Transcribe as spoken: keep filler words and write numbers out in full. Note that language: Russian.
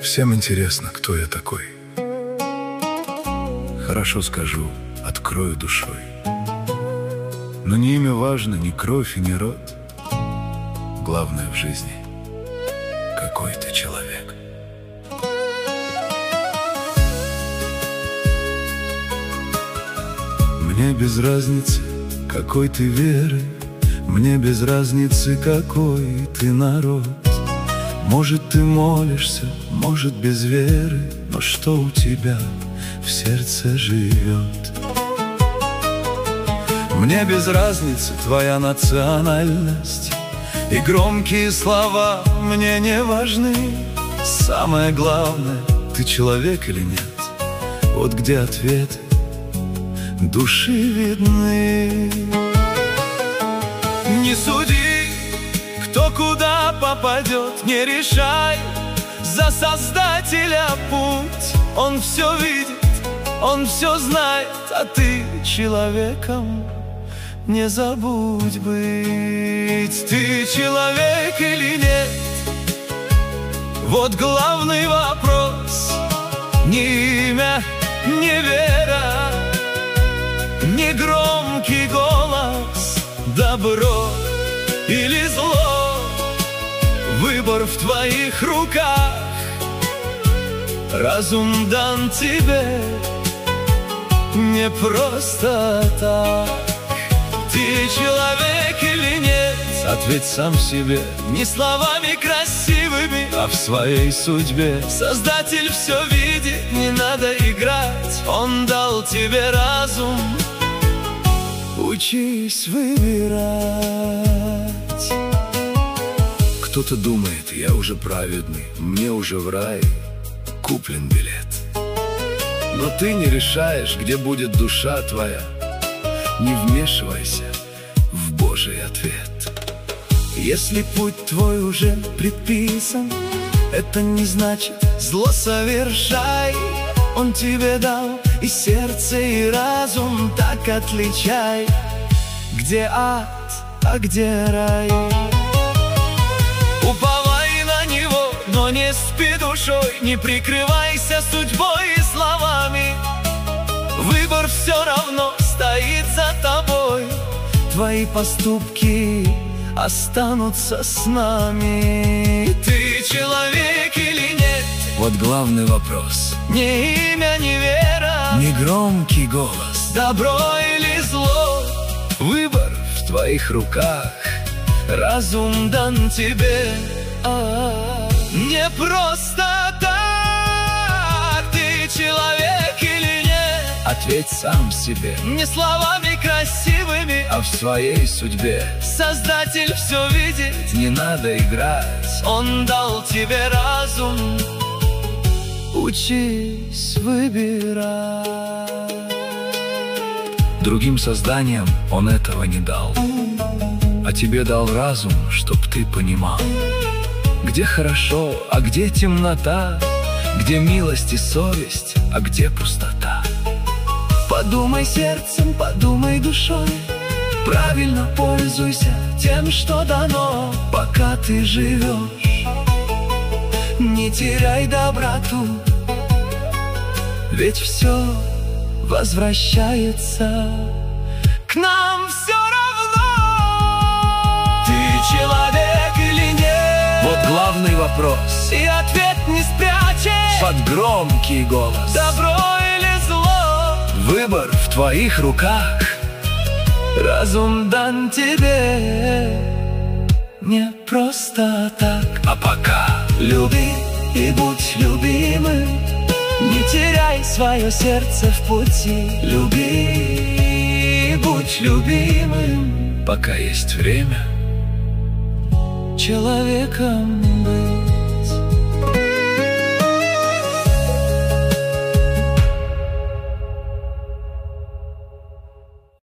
Всем интересно, кто я такой. Хорошо скажу, открою душой. Но не имя важно, ни кровь и ни род. Главное в жизни — какой ты человек. Мне без разницы, какой ты веры, мне без разницы, какой ты народ. Может, ты молишься, может, без веры, но что у тебя в сердце живет? Мне без разницы твоя национальность, и громкие слова мне не важны. Самое главное, ты человек или нет, вот где ответы души видны. Не суди, кто куда попадет, не решай за Создателя путь. Он все видит, он все знает, а ты человеком не забудь быть. Ты человек или нет? Вот главный вопрос. Ни имя, ни вера, ни громкий голос, добро или зло, выбор в твоих руках. Разум дан тебе не просто так. Ты человек или нет? Ответь сам себе, не словами красивыми, а в своей судьбе. Создатель все видит, не надо играть, он дал тебе разум. Учись выбирать. Кто-то думает, я уже праведный, мне уже в рай куплен билет. Но ты не решаешь, где будет душа твоя. Не вмешивайся в Божий ответ. Если путь твой уже предписан, это не значит зло совершай. Он тебе дал и сердце, и разум, так отличай, где ад, а где рай. Уповай на него, но не спи душой, не прикрывайся судьбой и словами. Выбор все равно стоит за тобой, твои поступки останутся с нами. Ты человек или нет? Вот главный вопрос. Ни имя, ни вера, ни громкий голос, добро или зло, выбор в твоих руках. Разум дан тебе а -а -а. Не просто так. Ты человек или нет? Ответь сам себе, не словами красивыми, а в своей судьбе. Создатель все видит, не надо играть, он дал тебе разум. Учись выбирать. Другим созданиям он этого не дал, а тебе дал разум, чтоб ты понимал, где хорошо, а где темнота, где милость и совесть, а где пустота. Подумай сердцем, подумай душой, правильно пользуйся тем, что дано, пока ты живешь. Не теряй доброту, ведь все возвращается к нам все равно. Ты человек или нет? Вот главный вопрос, и ответ не спрячешь под громкий голос. Добро или зло, выбор в твоих руках. Разум дан тебе не просто так. А пока люби и будь любимым, не теряй свое сердце в пути. Люби и будь любимым, пока есть время, человеком